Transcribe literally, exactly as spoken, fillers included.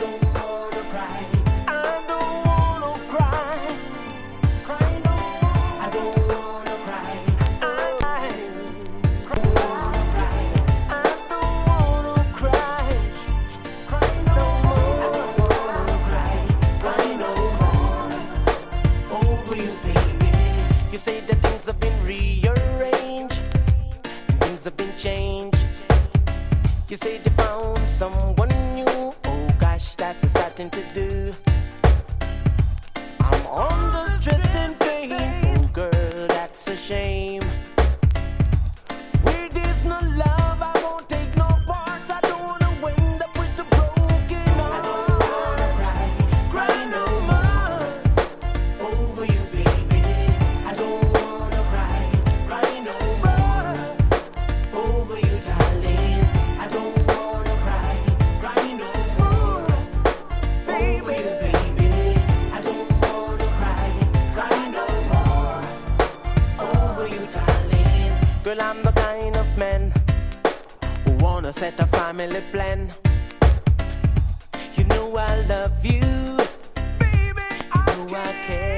don't wanna cry. I don't wanna cry. Cry no more. I don't wanna cry. I don't wanna cry. I don't wanna cry. Cry no more. I don't wanna cry. Cry no more. Over you, baby. You say that things have been rearranged and things have been changed. You say they found someone new. Oh gosh, that's a sad thing to do. I'm under stress and pain. Oh girl, that's a shame. Where there's no love, I won't take no part. I don't wanna wind up with a broken heart. I don't wanna cry, cry no more. Over you, baby. I don't wanna cry, cry no more. Over you, darling. I don't wanna cry, cry no more. Over you, baby. I don't wanna cry, cry no more. Over you, darling. Girl, I'm the kind of man who wanna set a family plan. You know I love you, baby. I know I care.